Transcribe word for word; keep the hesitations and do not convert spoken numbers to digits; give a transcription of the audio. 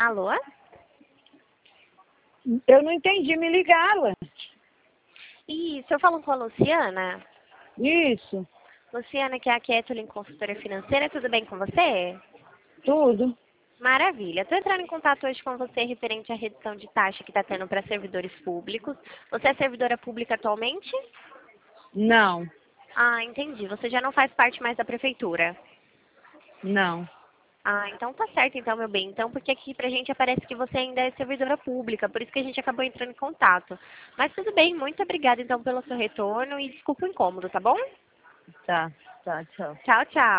Alô? Eu não entendi, me ligaram. Isso, eu falo com a Luciana. Isso, Luciana, que é a Kathleen, consultora financeira, tudo bem com você? tudo. Maravilha. Estou entrando em contato hoje com você referente à redução de taxa que está tendo para servidores públicos. Você é servidora pública atualmente? Não, Ah, entendi. Você já não faz parte mais da prefeitura. não. Ah, então tá certo então, meu bem. Então, porque aqui pra gente aparece que você ainda é servidora pública, por isso que a gente acabou entrando em contato. Mas tudo bem, muito obrigada então pelo seu retorno e desculpa o incômodo, tá bom? Tá, tá, tchau. Tchau, tchau.